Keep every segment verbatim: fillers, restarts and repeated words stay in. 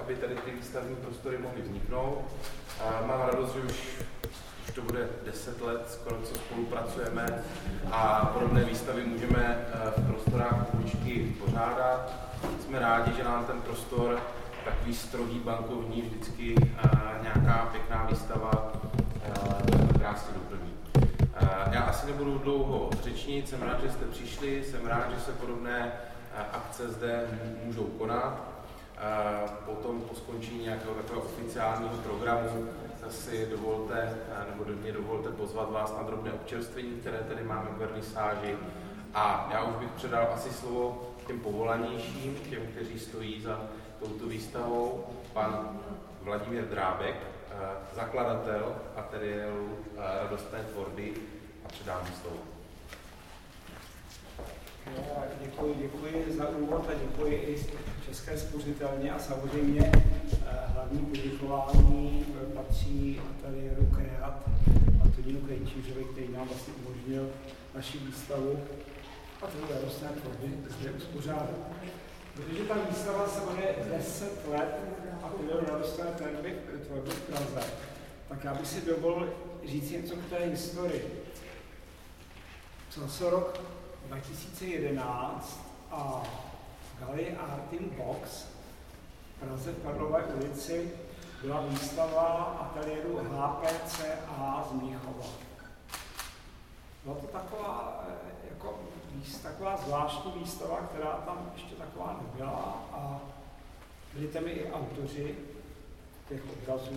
aby tady ty výstavní prostory mohly vzniknout. Mám radost, že už, už to bude deset let, skoro co spolupracujeme a podobné výstavy můžeme v prostorách Kubičky pořádat. Jsme rádi, že nám ten prostor, takový strohý bankovní, vždycky nějaká pěkná výstava krásně doplní. Já asi nebudu dlouho řečnit, jsem rád, že jste přišli, jsem rád, že se podobné akce zde můžou konat. Potom po skončení nějakého takového oficiálního programu si dovolte, nebo do mě dovolte pozvat vás na drobné občerstvení, které tady máme k vernisáži. A já už bych předal asi slovo těm povolanějším, těm, kteří stojí za touto výstavou, pan Vladimír Drábek, zakladatel ateliéru Radostné tvorby, a předám mu slovo. Děkuji, děkuji za úvod a děkuji i České spořitelně a samozřejmě hlavní poděkování patří ateliéru Kreat Antonínu Krejčířovi, který nám vlastně umožnil naši výstavu a to Radostné tvorby zde uspořádat. Protože ta výstava se jmenuje deset let ateliéru Radostné tvorby v Praze, tak já bych si dovolil říct něco k té historii. Psal se rok dva tisíce jedenáct a v Galerii Artin Box v Praze v Karlové ulici byla výstava ateliéru H P C A z Mnichova. Byla to taková, jako, taková zvláštní výstava, která tam ještě taková nebyla a byli tam i autoři těch obrazů.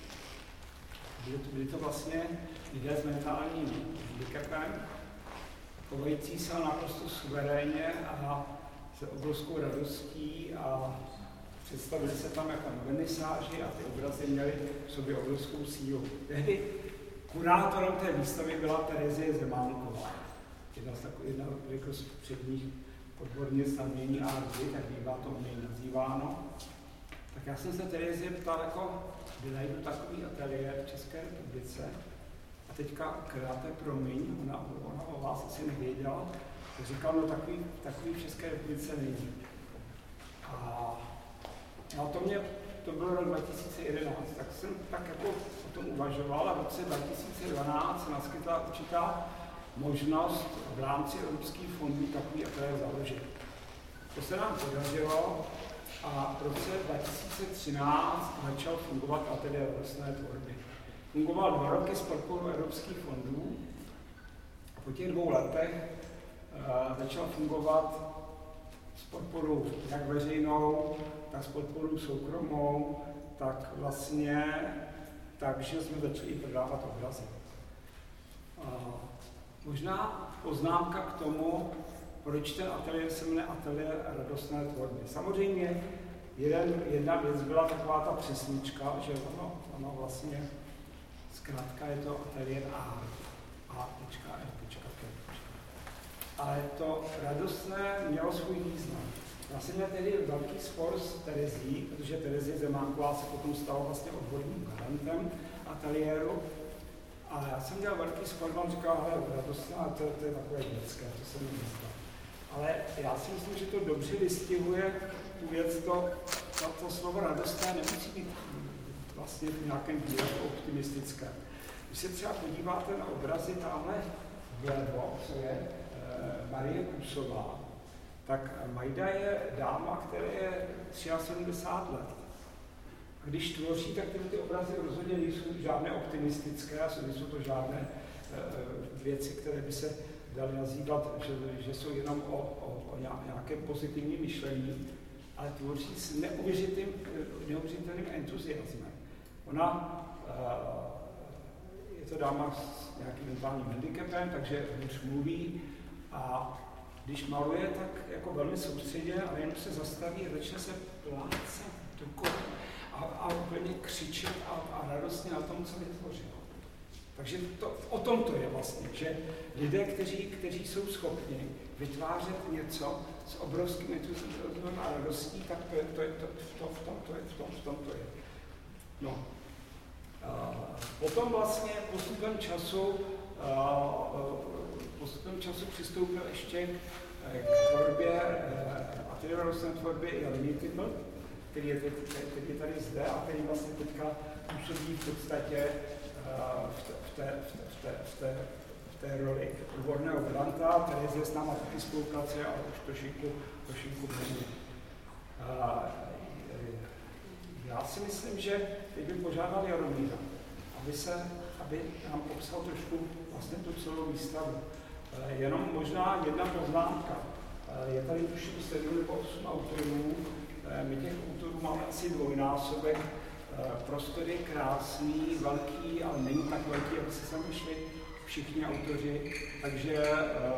Byli to, byli to vlastně lidé s mentálním handicapem, chovající se naprosto suverénně a se obrovskou radostí a představili se tam jako na vernisáži a ty obrazy měly v sobě obrovskou sílu. Tehdy kurátorem té výstavy byla Terezie Zemánková, jedna z takových jedna jako z předních odbornic na umění arty, tak bývá to umění nazýváno. Tak já jsem se Terezie ptal, jako, kdy najdu takový ateliér v České republice. A teďka Kreate, promiň, ona, ona o vás asi nevěděla, tak říkal, no takový, takový v České republice není. A no to mě, to bylo rok dva tisíce jedenáct, tak jsem tak jako o tom uvažoval a v roce dva tisíce dvanáct se naskytla určitá možnost v rámci evropských fondů takový ateliér založit. To se nám podařilo a v roce dva tisíce třináct začal fungovat ateliér Radostné tvorby. Fungoval dva roky s podporou evropských fondů a po těch dvou letech uh, začal fungovat s podporou jak veřejnou, tak s podporou soukromou, tak vlastně takže jsme začali prodávat obrazy. Uh, možná poznámka k tomu, proč ten ateliér se jmenuje Ateliér Radostné tvorby. Samozřejmě jeden, jedna věc byla taková ta přesnička, že ono, ono vlastně zkrátka je to ateliér A, A R. Ale to radostné mělo svůj význam. Já jsem měl tedy velký spor s Terezí, protože Terezie Zemánková se potom stala vlastně odborným garantem ateliéru. A já jsem měl velký spor, vám říkal, hele, radostné, to, to je takové dětské, to se mi nezdá. Ale já si myslím, že to dobře vystihuje tu věc, to, to, to slovo radostné nemusí být vlastně v nějakém výrazu optimistické. Když se třeba podíváte na obrazy tamhle vlevo, co je e, Marie Kusová, tak Majda je dáma, která je sedmdesát tři let. A když tvoří, tak tyhle ty obrazy rozhodně nejsou žádné optimistické, a nejsou to žádné e, věci, které by se daly nazývat, že, že jsou jenom o, o, o nějakém pozitivním myšlení, ale tvoří s neuvěřitelným, neuvěřitelným entuziasmem. Ona uh, je to dáma s nějakým mentálním handicapem, takže hůř mluví a když maluje, tak jako velmi soustředěně, ale jenom se zastaví a začne se plácat dokola a, a úplně křičet a, a radostně na tom, co vytvořila. Takže to, o tom to je vlastně, že lidé, kteří, kteří jsou schopni vytvářet něco s obrovským entuziasmem a radostí, tak to je, to je, to, v, tom, v tom to je, v tom, v tom to je. No. Uh, potom vlastně postupem času, uh, postupem času přistoupil ještě k tvorbě uh, ateliéru Radostné tvorby i Limited, který je, teď, který je tady zde a který vlastně teďka působí v podstatě v té, v té, v té, v té, v té roli odborného garanta. Terezie s náma taky spolupracuje, ale už trošinku, trošinku méně. Já si myslím, že teď bych požádal Jaromíra, aby, se, aby nám popsal trošku vlastně tu celou výstavu. Jenom možná jedna poznámka. Je tady už sedm nebo osm autorů. My těch autorů máme asi dvojnásobek. Prostor je krásný, velký, ale není tak velký, aby se sem šli všichni autoři. Takže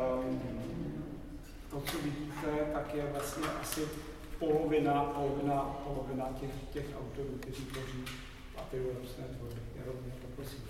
to, co vidíte, tak je vlastně asi polovina, polovina, polovina těch, těch autorů, kteří tvoří Ateliér rostné tvorby. Jaromír, poprosím.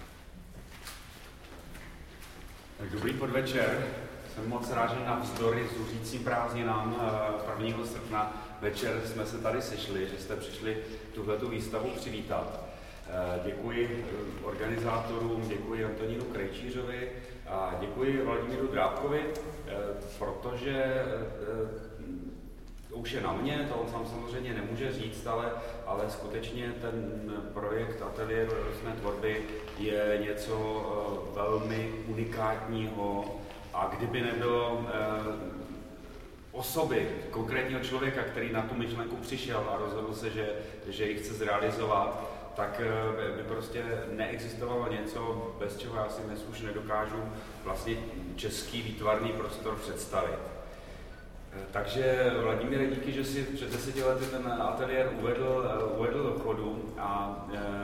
Tak dobrý podvečer. Jsem moc rád, že navzdory zuřícím prázdninám prvního srpna večer jsme se tady sešli, že jste přišli tuhletu výstavu přivítat. Děkuji organizátorům, děkuji Antonínu Krejčířovi a děkuji Vladimíru Drábkovi, protože to už je na mě, to on sám samozřejmě nemůže říct, ale, ale skutečně ten projekt Ateliéru rostné tvorby je něco velmi unikátního a kdyby nebylo osoby, konkrétního člověka, který na tu myšlenku přišel a rozhodl se, že, že ji chce zrealizovat, tak by prostě neexistovalo něco, bez čeho já si dnes už nedokážu vlastně český výtvarný prostor představit. Takže Vladimíre, díky, že si před deseti lety ten ateliér uvedl, uvedl do chodu a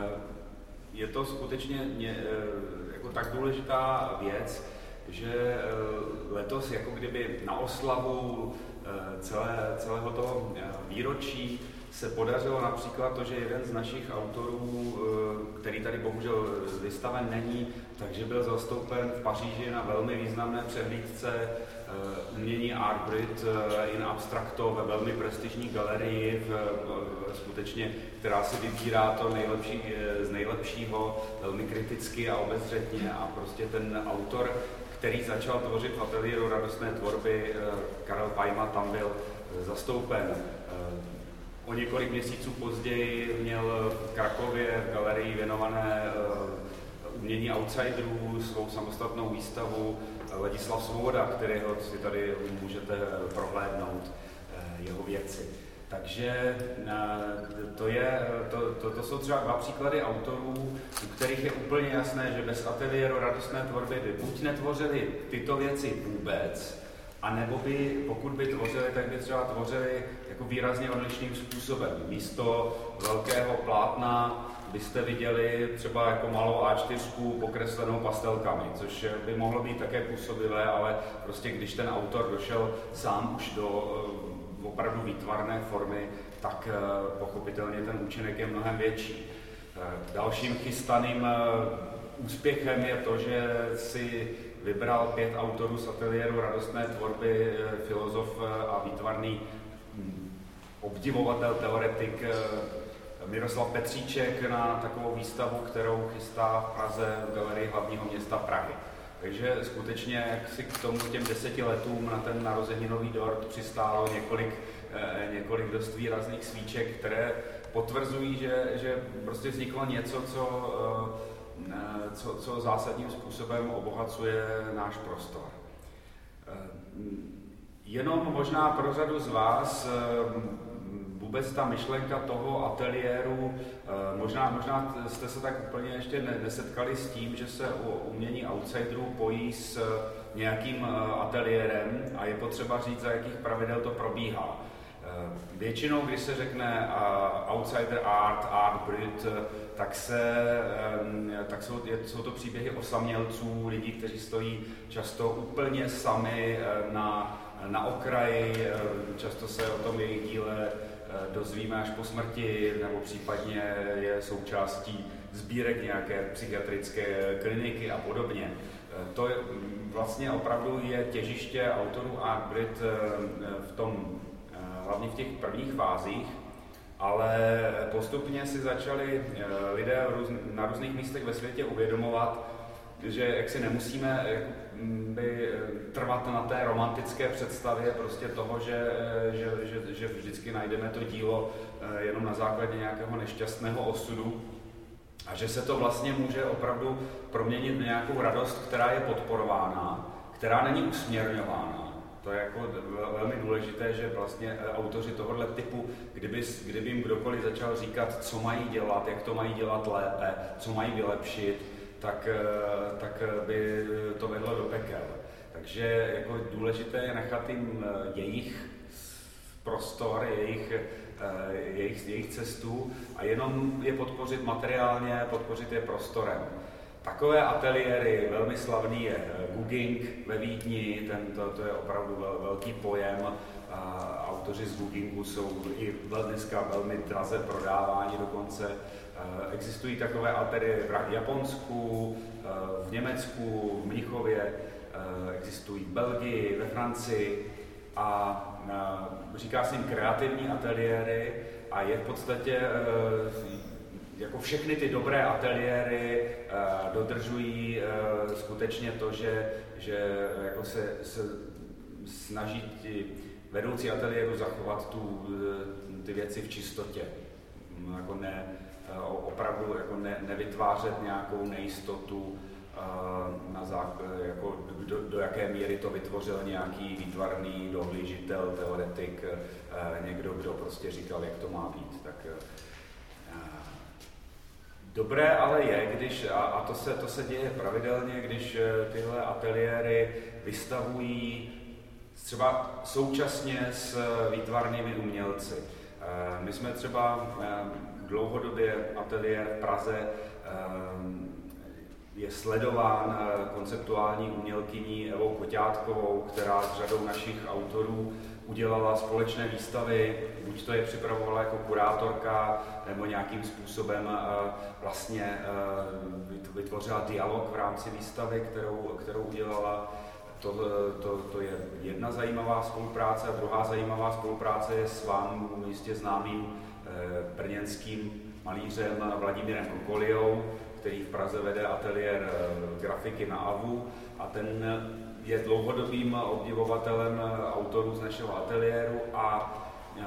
je to skutečně jako tak důležitá věc, že letos jako kdyby na oslavu celé, celého toho výročí se podařilo například to, že jeden z našich autorů, který tady bohužel vystaven není, takže byl zastoupen v Paříži na velmi významné přehlídce umění Art Brut in Abstracto ve velmi prestižní galerii, v, skutečně, která si vybírá to nejlepší z nejlepšího, velmi kriticky a obezřetně a prostě ten autor, který začal tvořit v Ateliéru radostné tvorby, Karel Pajma, tam byl zastoupen. O několik měsíců později měl v Krakově v galerii věnované umění outsiderů svou samostatnou výstavu Ladislav Svoboda, kterého si tady můžete prohlédnout jeho věci. Takže to, je, to, to, to jsou třeba dva příklady autorů, u kterých je úplně jasné, že bez Ateliéru radostné tvorby by buď netvořili tyto věci vůbec, a nebo by, pokud by tvořili, tak by třeba tvořili jako výrazně odlišným způsobem. Místo velkého plátna byste viděli třeba jako malou á čtyři pokreslenou pastelkami, což by mohlo být také působivé, ale prostě když ten autor došel sám už do uh, opravdu výtvarné formy, tak uh, pochopitelně ten účinek je mnohem větší. Uh, dalším chystaným uh, úspěchem je to, že si vybral pět autorů z Ateliéru radostné tvorby, filozof a výtvarný obdivovatel, teoretik Miroslav Petříček na takovou výstavu, kterou chystá v Praze v galerii hlavního města Prahy. Takže skutečně jak si k tomu těm deseti letům na ten narozeninový dort přistálo několik, několik dost výrazných svíček, které potvrzují, že, že prostě vzniklo něco, co Co, co zásadním způsobem obohacuje náš prostor. Jenom možná pro řadu z vás vůbec ta myšlenka toho ateliéru, možná, možná jste se tak úplně ještě nesetkali s tím, že se umění outsiderů pojí s nějakým ateliérem a je potřeba říct, za jakých pravidel to probíhá. Většinou, když se řekne uh, outsider art, art brut, tak, se, um, tak jsou, je, jsou to příběhy osamělců, lidí, kteří stojí často úplně sami uh, na, na okraji, uh, často se o tom jejich díle uh, dozvíme až po smrti, nebo případně je součástí sbírek nějaké psychiatrické kliniky a podobně. Uh, to je, vlastně opravdu je těžiště autorů art brut uh, v tom, hlavně v těch prvních fázích, ale postupně si začali lidé na různých místech ve světě uvědomovat, že jak si nemusíme by trvat na té romantické představě prostě toho, že, že, že, že vždycky najdeme to dílo jenom na základě nějakého nešťastného osudu a že se to vlastně může opravdu proměnit v nějakou radost, která je podporována, která není usměrňována. To je jako velmi důležité, že vlastně autoři tohoto typu, kdyby, kdyby jim kdokoliv začal říkat, co mají dělat, jak to mají dělat lépe, co mají vylepšit, tak, tak by to vedlo do pekel. Takže jako důležité je nechat jim jejich prostor, jejich, jejich, jejich cestu a jenom je podpořit materiálně, podpořit je prostorem. Takové ateliéry, velmi slavný je Guging ve Vídni, ten, to, to je opravdu vel, velký pojem. A autoři z Gugingu jsou i dneska velmi draze prodáváni dokonce. Existují takové ateliéry v Japonsku, v Německu, v Mnichově, existují v Belgii, ve Francii a říká se jim kreativní ateliéry a je v podstatě jako všechny ty dobré ateliéry dodržují skutečně to, že, že jako se, se snaží ti vedoucí ateliéru zachovat tu, ty věci v čistotě. Jako ne, opravdu jako ne, nevytvářet nějakou nejistotu, na základ, jako do, do jaké míry to vytvořil nějaký výtvarný dohlížitel, teoretik, někdo, kdo prostě říkal, jak to má být. Tak, dobré ale je, když, a, a to, se, to se děje pravidelně, když tyhle ateliéry vystavují třeba současně s výtvarnými umělci. My jsme třeba dlouhodobě ateliér v Praze je sledován konceptuální umělkyní Evou Koťátkovou, která s řadou našich autorů udělala společné výstavy, buď to je připravovala jako kurátorka, nebo nějakým způsobem vlastně vytvořila dialog v rámci výstavy, kterou, kterou udělala. To, to, to je jedna zajímavá spolupráce a druhá zajímavá spolupráce je s vám jistě známým brněnským malířem Vladimírem Kokoliou, který v Praze vede ateliér grafiky na Avu a ten je dlouhodobým obdivovatelem autorů z našeho ateliéru a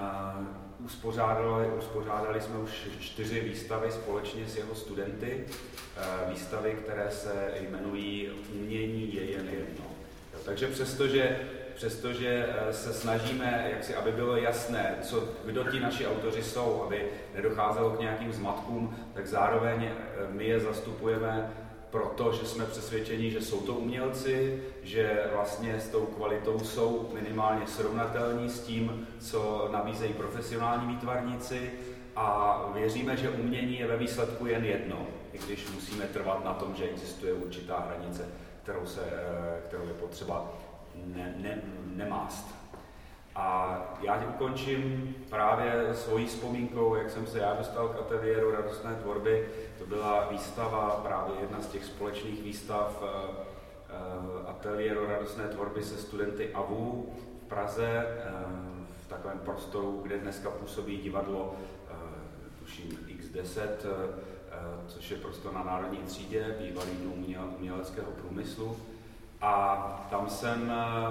uspořádali, uspořádali jsme už čtyři výstavy společně s jeho studenty, výstavy, které se jmenují Umění je jen jedno. Takže přestože, přestože se snažíme, jaksi, aby bylo jasné, co, kdo ti naši autoři jsou, aby nedocházelo k nějakým zmatkům, tak zároveň my je zastupujeme proto, že jsme přesvědčeni, že jsou to umělci, že vlastně s tou kvalitou jsou minimálně srovnatelní s tím, co nabízejí profesionální výtvarníci a věříme, že umění je ve výsledku jen jedno, i když musíme trvat na tom, že existuje určitá hranice, kterou, se, kterou je potřeba ne, ne, nemást. A já ukončím právě svojí vzpomínkou, jak jsem se já dostal k ateliéru radostné tvorby. To byla výstava, právě jedna z těch společných výstav ateliéru radostné tvorby se studenty A V U v Praze, v takovém prostoru, kde dneska působí divadlo, tuším iks deset, což je prostor na Národní třídě, bývalý dům uměleckého průmyslu. A tam jsem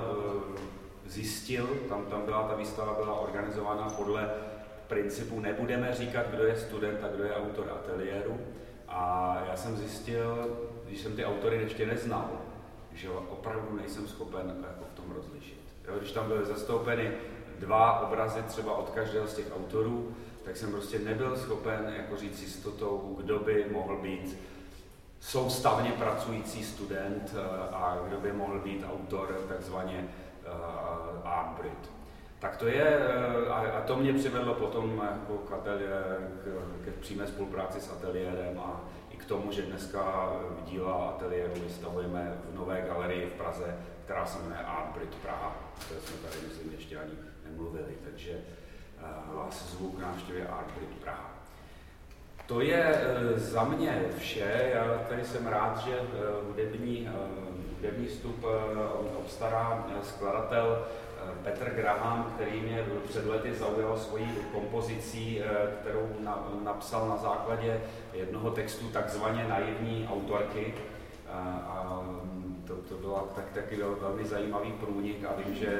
zjistil, tam, tam byla ta výstava byla organizována podle principu nebudeme říkat, kdo je student a kdo je autor ateliéru. A já jsem zjistil, když jsem ty autory ještě neznal, že opravdu nejsem schopen jako v tom rozlišit. Jo, když tam byly zastoupeny dva obrazy třeba od každého z těch autorů, tak jsem prostě nebyl schopen jako říct jistotou, kdo by mohl být soustavně pracující student a kdo by mohl být autor takzvaně uh, art Brit. Tak to je, uh, a to mě přivedlo potom jako k, ateliér, k, k přímé spolupráci s ateliérem a i k tomu, že dneska díla ateliéru vystavujeme v nové galerii v Praze, která se jmenuje Art Brit Praha, o které jsme tady myslím ještě ani nemluvili, takže uh, vás zvu k návštěvě Art Brit Praha. To je za mě vše. Já tady jsem rád, že hudební, hudební vstup obstará skladatel Petr Graham, který mě před lety zaujal svojí kompozicí, kterou na, napsal na základě jednoho textu takzvaně naivní autorky. a, a to, to byla tak, taky velmi zajímavý průnik a vím, že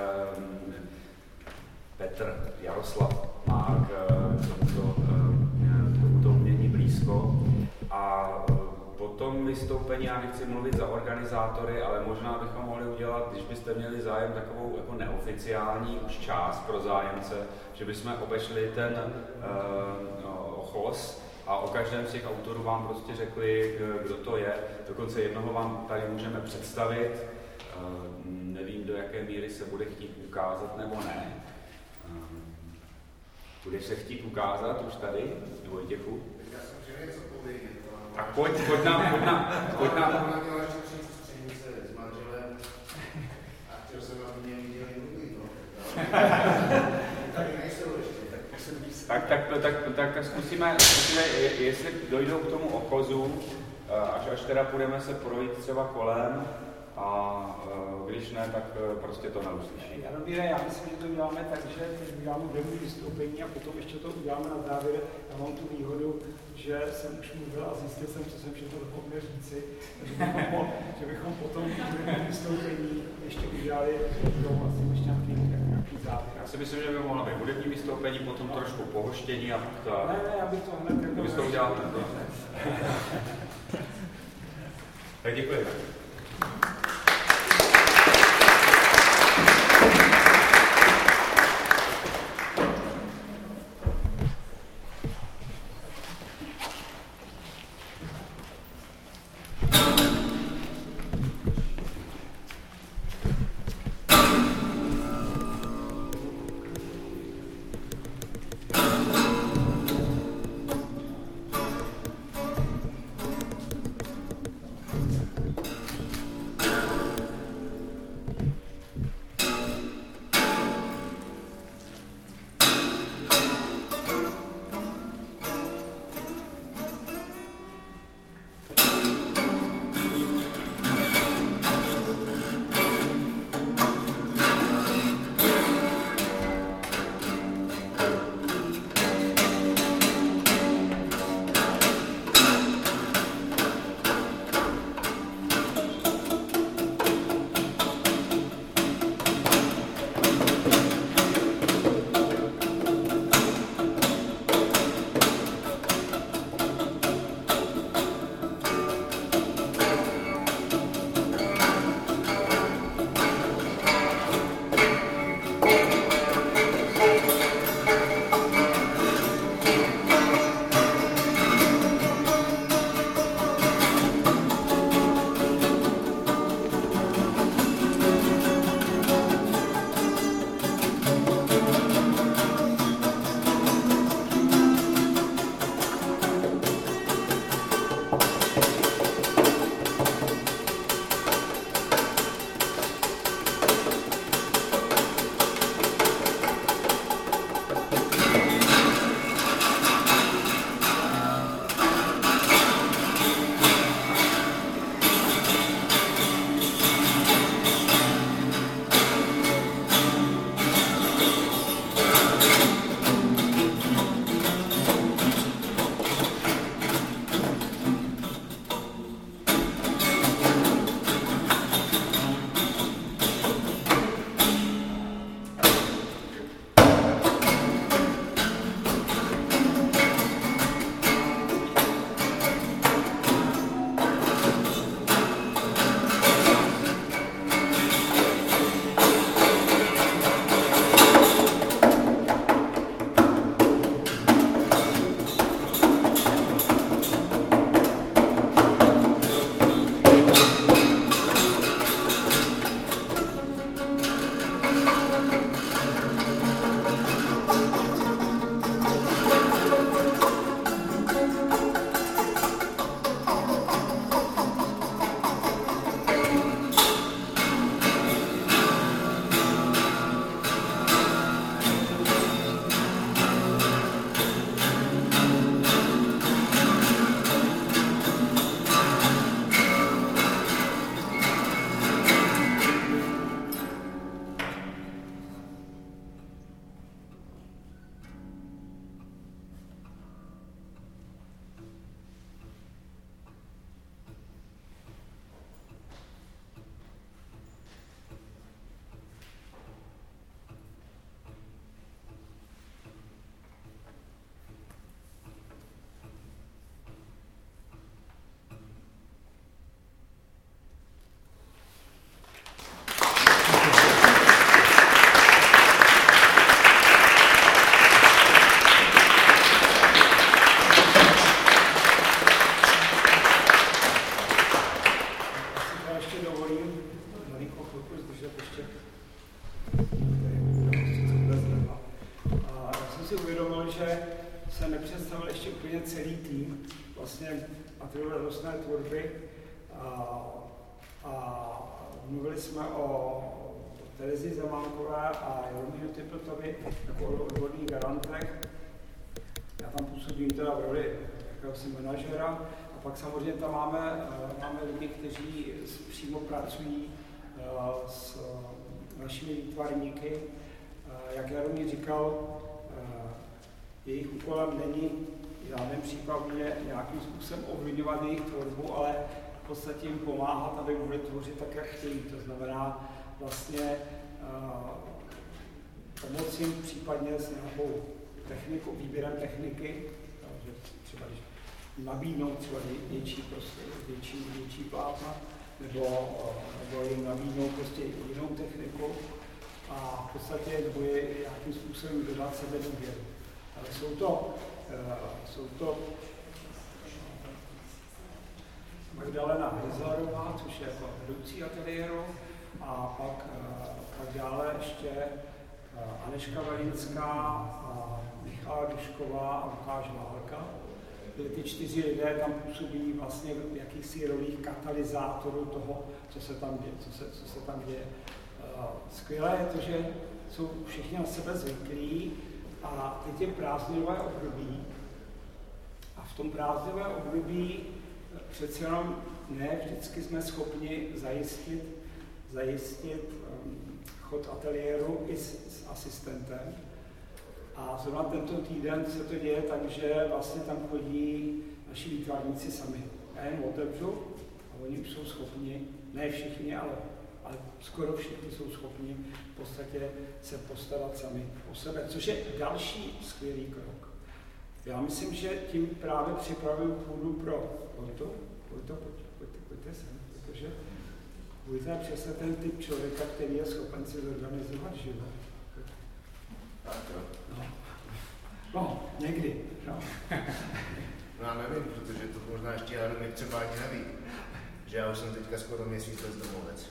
Petr Jaroslav má k tomuto, tomuto umění blízko. A po tom vystoupení, já nechci mluvit za organizátory, ale možná bychom mohli udělat, když byste měli zájem, takovou jako neoficiální už část pro zájemce, že bychom obešli ten uh, ochos a o každém z těch autorů vám prostě řekli, kdo to je. Dokonce jednoho vám tady můžeme představit. Uh, nevím, do jaké míry se bude chtít ukázat nebo ne. Uh, budeš se chtít ukázat už tady, Vojtěchu? Já jsem chtěl něco povědět. Tak pojď, pojď nám, pojď nám, pojď nám. Ona měla ještě tři střenice s manželem a chtěl jsem, aby mě viděli druhý, no. Tady nejsou ještě, tak jsem víc. Tak, tak, tak, tak, tak zkusíme, zkusíme, jestli dojdou k tomu ochozu, až, až teda půjdeme se projít třeba kolem, a když ne, tak prostě to neuslyší. Jaromíre, já myslím, že to děláme tak, že teď uděláme demo vystoupení a potom ještě to uděláme na závěr. Já mám tu výhodu, že jsem už mluvil a zjistil jsem, co jsem všechno zapomněl říci, že bychom, že bychom potom demo vystoupení ještě udělali asi ještě nějaký, nějaký závěr. Já si myslím, že by mohla být hudební vystoupení, potom trošku pohoštění a pak to... Ne, ne, já bych to hned... To bys to udělal hned, tak děkuji. nepředstavil ještě úplně celý tým vlastně Ateliéru radostné tvorby a, a mluvili jsme o Terezi Zemánkové a Jaromíru Typltovi jako o odborných garantech. Já tam působím teda v roli jakéhosi manažera a pak samozřejmě tam máme, máme lidi, kteří přímo pracují s našimi výtvarníky. Jak Jaromír říkal, jejich úkolem není v žádném případě nějakým způsobem ovlivňovat jejich tvorbu, ale v podstatě jim pomáhat, aby mohli tvořit tak, jak chtějí. To znamená vlastně uh, pomoci jim případně s nějakou technikou, výběrem techniky, takže třeba když nabídnout třeba větší, prostě, větší, větší plátna, nebo, uh, nebo jim nabídnout prostě jinou techniku a v podstatě nebo je nějakým způsobem dodat sebe důvěru. Ale jsou to, uh, jsou to Magdalena Hryzlarová, což je jako vedoucí ateliéru, a pak, uh, pak dále ještě uh, Aneška Velinská, uh, Michala Dušková a Lukáš Válka. Ty čtyři lidé tam působí vlastně v jakýchsi rolích katalyzátorů toho, co se tam děje. Co se, co se tam děje. Uh, skvělé je to, že jsou všichni na sebe zvyklí a teď je prázdninové období a v tom prázdninové období přece jenom ne vždycky jsme schopni zajistit, zajistit um, chod ateliéru i s, s asistentem. A zrovna tento týden se to děje tak, že vlastně tam chodí naši výtvarníci sami. Já jim otevřu a oni už jsou schopni, ne všichni, ale, ale skoro všichni jsou schopni v podstatě se postarat sami o sebe, což je další skvělý krok. Já myslím, že tím právě připravuju půdu pro Vojtu. Vojto, pojďte, pojďte, pojďte sem, protože Vojta je přesně ten typ člověka, který je schopen si zorganizovat život. Tak jo. No, no někdy. No. No já nevím, protože to možná ještě já mi třeba ani neví, že já už jsem teďka skoro měsíc bezdomovec.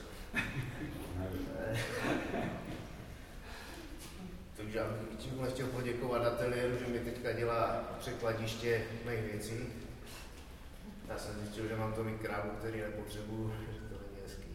Takže já bych tímhle chtěl poděkovat ateliéru, že mi teďka dělá překladiště mých věcí. Já jsem zjistil, že mám to mikrábu, který nepotřebuju, že to není hezký.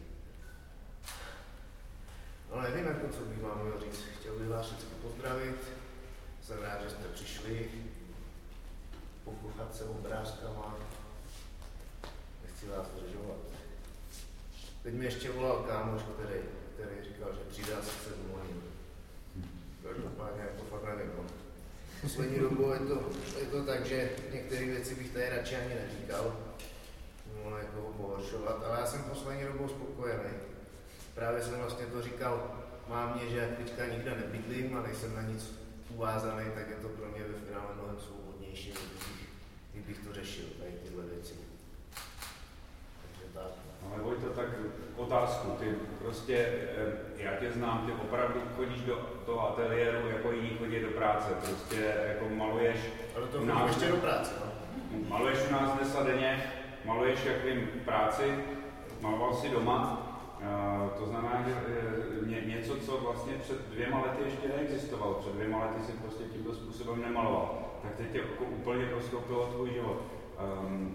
No nevím, jako co bych vám měl říct. Chtěl bych vás všechny pozdravit. Jsem rád, že jste přišli pokuchat se obrázkama. Nechci vás zdržovat. Teď mi ještě volal kámoš, který, který říkal, že přijde asi v sedm hodin. Každopádně jako fakt nevím. No. Poslední dobou je to, je to tak, že některé věci bych tady radši ani neříkal. Mohlo někoho pohoršovat, ale já jsem poslední dobou spokojený. Právě jsem vlastně to říkal mámě, že teďka nikde nebydlím a nejsem na nic uvázaný, tak je to pro mě ve finále mnohem svobodnější, kdybych to řešil, tady tyhle věci. Takže tak. Ale Vojto, tak otázku, ty prostě, já tě znám, ty opravdu chodíš do toho ateliéru, jako jiní chodí do práce, prostě jako maluješ... Ale to chodím ještě do práce, no? Maluješ u nás dnes a denně, maluješ jak vím práci, maloval si doma, uh, to znamená, že uh, ně, něco, co vlastně před dvěma lety ještě neexistovalo, před dvěma lety si prostě tímto způsobem nemaloval, tak teď tě jako úplně prostoupilo tvůj život. Um,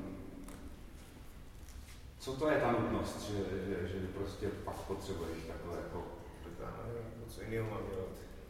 Co to je ta nutnost, že, že, že prostě pak potřebuješ takhle jako... Já nevím, co jiného mám dělat.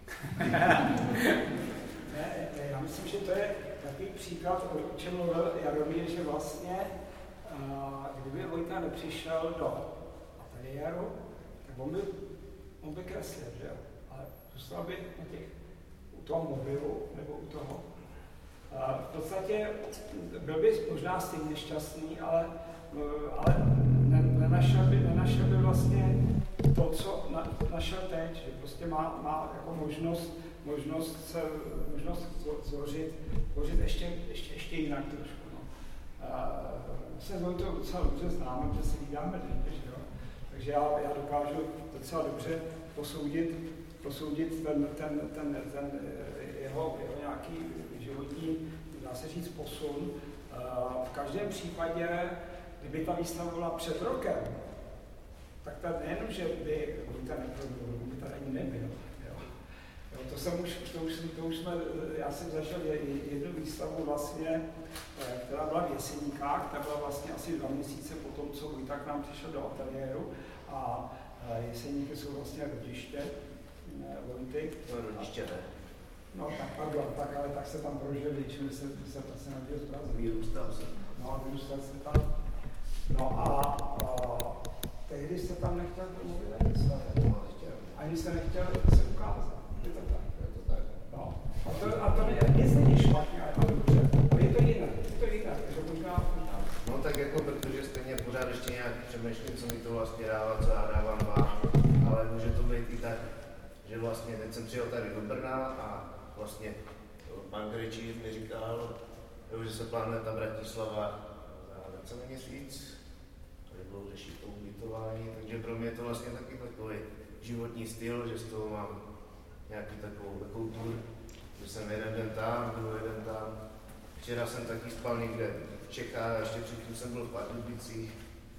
ne, ne, já myslím, že to je takový příklad, o čem mluvil Jaromír, že vlastně, uh, kdyby Vojta nepřišel do ateliéru, tak on by, on by kreslil, že jo? Ale zůstal by na těch, u toho mobilu nebo u toho. Uh, v podstatě byl by možná stejně šťastný, ale ale nenašel by, nenašel by vlastně to, co na, našel teď, že prostě má, má jako možnost, možnost, se, možnost tvořit, tvořit ještě, ještě, ještě jinak trošku. No. Uh, se zvojí to docela dobře známe, že se vídáme denně, že jo? Takže já, já dokážu docela dobře posoudit, posoudit ten, ten, ten, ten jeho, jeho nějaký životní, dá se říct, posun. Uh, v každém případě, kdyby ta výstava byla před rokem, tak ta nejenom, že by Vojta neprobil, by tady ani nebyl. Jo. No, to jsem už, to už, to už jsme, já jsem zašel jednu výstavu vlastně, která byla v Jeseníkách, ta byla vlastně asi dva měsíce po tom, co Vojta k nám přišel do ateliéru a Jeseníky jsou vlastně rodiště Vojty. No rodiště ne. No tak pardon, tak ale tak se tam prožili, čili se, se vlastně narodil z Praze. Vyrůstal se. No, vyrůstal se tam. No a, a tehdy jste tam nechtěl mluvit ani své. No, nechtěl. Ani jste nechtěl se ukázat. Je to tak? Je to tak. No. A to, a to ne, nic není špatně, ale dobře. Ale je to jinak, je to jinak, takže možná, možná. No tak jako, protože stejně pořád ještě nějak přemýšlím, co mi to vlastně dává, co já dávám vám, ale může to být i tak, že vlastně teď jsem přijel tady do Brna a vlastně pan Krejčí mi říkal, že se plánuje ta Bratislava za necelý měsíc, že budou řešit to ubytování, takže pro mě je to vlastně taky takový životní styl, že z toho mám nějaký takovou, takovou tur, že jsem jeden den tam, druhý den tam. Včera jsem taky spal někde v Čechách, ještě předtím jsem byl v Pardubicích.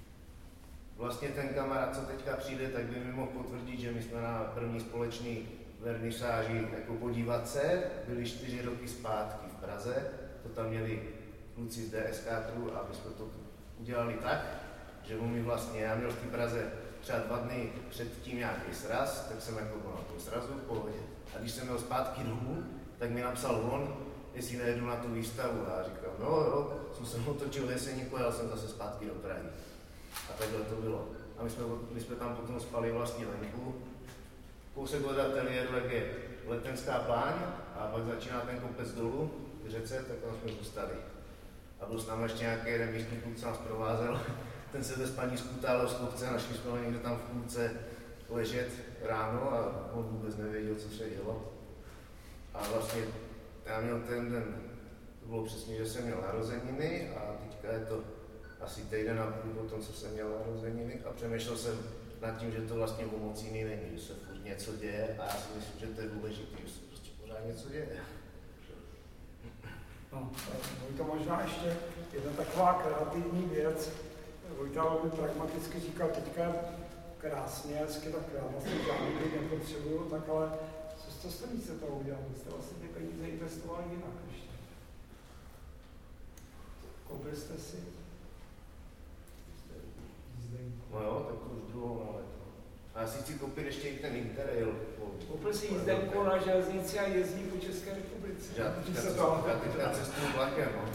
Vlastně ten kamarád, co teďka přijde, tak by mi mohl potvrdit, že my jsme na první společný vernisáži jako podívat se, byli čtyři roky zpátky v Praze, to tam měli kluci z D S K Crew a my jsme to udělali tak, že on mi vlastně, já měl v té Praze třeba dva dny předtím nějaký sraz, tak jsem jako byl na tom srazu v pohodě. A když jsem měl zpátky domů, tak mi napsal on, jestli nejedu na tu výstavu. A já říkal, no jo, jsem se otočil v Jeseníku a jel jsem zase zpátky do Prahy. A takhle to bylo. A my jsme, my jsme tam potom spali vlastně venku. Kousek od ateliéru, jak je Letenská pláň a pak začíná ten kopec dolů, v řece, tak tam jsme zůstali. A byl s námi ještě nějaký jeden místní kluk, co nás provázel. Ten se bez paní skutal z kopce, našli jsme ho někde tam v půlce ležet ráno a on vůbec nevěděl, co se dělo. A vlastně já měl ten den, to bylo přesně, že jsem měl narozeniny a teďka je to asi týden a půl po tom, co jsem měl narozeniny a přemýšlel jsem nad tím, že to vlastně o moc jiný není, že se furt něco děje a já si myslím, že to je důležité, že se prostě pořád něco děje. No, to možná ještě jedna taková kreativní věc. Vojta velmi pragmaticky říkal, teďka krásně, hezky, tak já vlastně žádný lidi nepotřebuju, tak ale co, co jste místo toho udělali? Jste vlastně ty peníze investovali jinak ještě. Koupili jste si? No jo, tak to už druhou na leto. A já si chci koupit ještě i ten Interrail. Koupil si jízdenku na železnici a jezdí po České republice. Já teďka cestuju vlakem, no.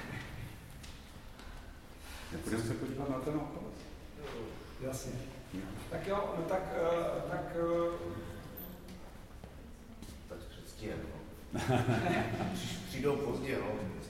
Budeme se podívat na ten okolo. Jasně. Tak jo, no tak, tak... Tak předstihem, no. Přijdou pozdě, no.